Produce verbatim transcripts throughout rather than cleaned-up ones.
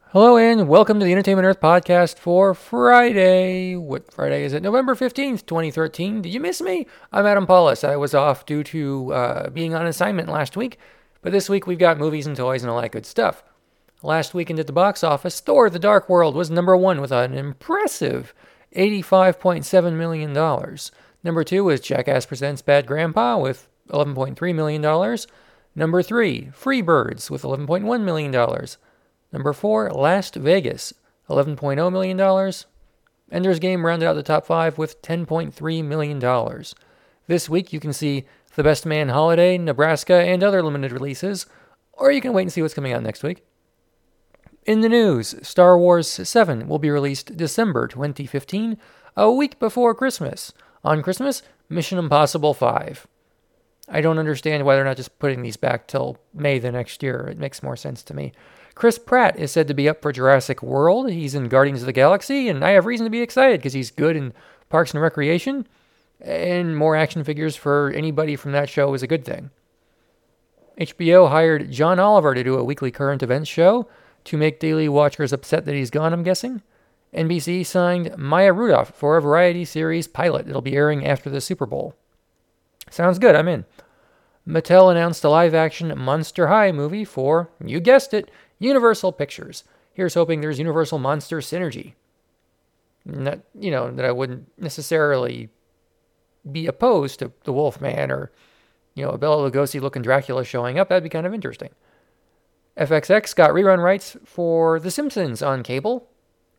Hello and welcome to the Entertainment Earth podcast for Friday. What Friday is it? November fifteenth, twenty thirteen. Did you miss me? I'm Adam Paulus. I was off due to uh, being on assignment last week, but this week we've got movies and toys and all that good stuff. Last weekend at the box office, Thor the Dark World was number one with an impressive eighty-five point seven million dollars. Number two was Jackass Presents Bad Grandpa with eleven point three million dollars. Number three, Freebirds with eleven point one million dollars. Number four, Las Vegas, eleven point zero million dollars. Ender's Game rounded out the top five with ten point three million dollars. This week you can see The Best Man Holiday, Nebraska, and other limited releases, or you can wait and see what's coming out next week. In the news, Star Wars seven will be released December twenty fifteen, a week before Christmas. On Christmas, Mission Impossible five. I don't understand why they're not just putting these back till May the next year. It makes more sense to me. Chris Pratt is said to be up for Jurassic World. He's in Guardians of the Galaxy, and I have reason to be excited because he's good in Parks and Recreation, and more action figures for anybody from that show is a good thing. H B O hired John Oliver to do a weekly current events show to make daily watchers upset that he's gone, I'm guessing. N B C signed Maya Rudolph for a variety series pilot. It'll be airing after the Super Bowl. Sounds good, I'm in. Mattel announced a live-action Monster High movie for, you guessed it, Universal Pictures. Here's hoping there's Universal Monster synergy. Not, you know, that I wouldn't necessarily be opposed to the Wolfman or, you know, a Bela Lugosi-looking Dracula showing up. That'd be kind of interesting. F X X got rerun rights for The Simpsons on cable.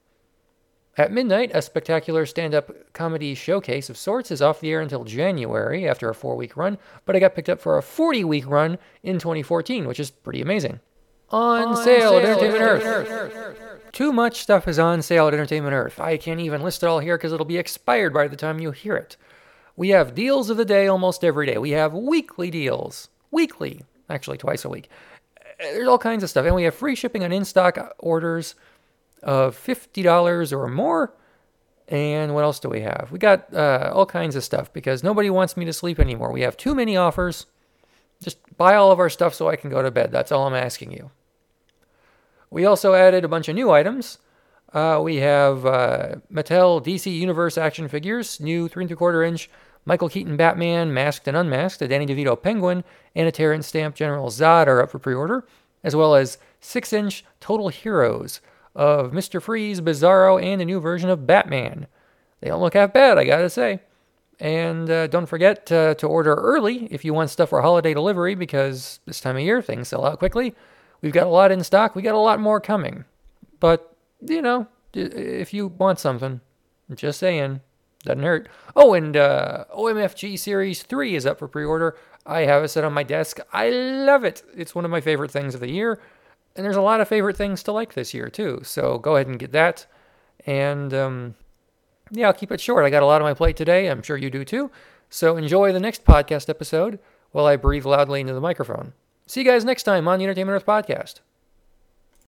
At midnight, a spectacular stand-up comedy showcase of sorts is off the air until January after a four-week run, but it got picked up for a forty-week run in twenty fourteen, which is pretty amazing. On, on sale, sale at Entertainment Earth. Earth. Earth. Too much stuff is on sale at Entertainment Earth. I can't even list it all here because it'll be expired by the time you hear it. We have deals of the day almost every day. We have weekly deals. Weekly. Actually, twice a week. There's all kinds of stuff. And we have free shipping on in-stock orders of fifty dollars or more. And what else do we have? We got uh, all kinds of stuff because nobody wants me to sleep anymore. We have too many offers. Just buy all of our stuff so I can go to bed. That's all I'm asking you. We also added a bunch of new items. Uh, we have uh, Mattel D C Universe action figures, new three and three quarter inch Michael Keaton Batman, masked and unmasked, a Danny DeVito Penguin, and a Terrence Stamp General Zod are up for pre-order, as well as six inch Total Heroes of Mister Freeze, Bizarro, and a new version of Batman. They don't look half bad, I gotta say. And uh, don't forget uh, to order early if you want stuff for holiday delivery, because this time of year things sell out quickly. We've got a lot in stock. We got a lot more coming. But, you know, if you want something, just saying, doesn't hurt. Oh, and uh, O M F G Series three is up for pre-order. I have it set on my desk. I love it. It's one of my favorite things of the year. And there's a lot of favorite things to like this year, too. So go ahead and get that. And, um, yeah, I'll keep it short. I got a lot on my plate today. I'm sure you do, too. So enjoy the next podcast episode while I breathe loudly into the microphone. See you guys next time on the Entertainment Earth Podcast.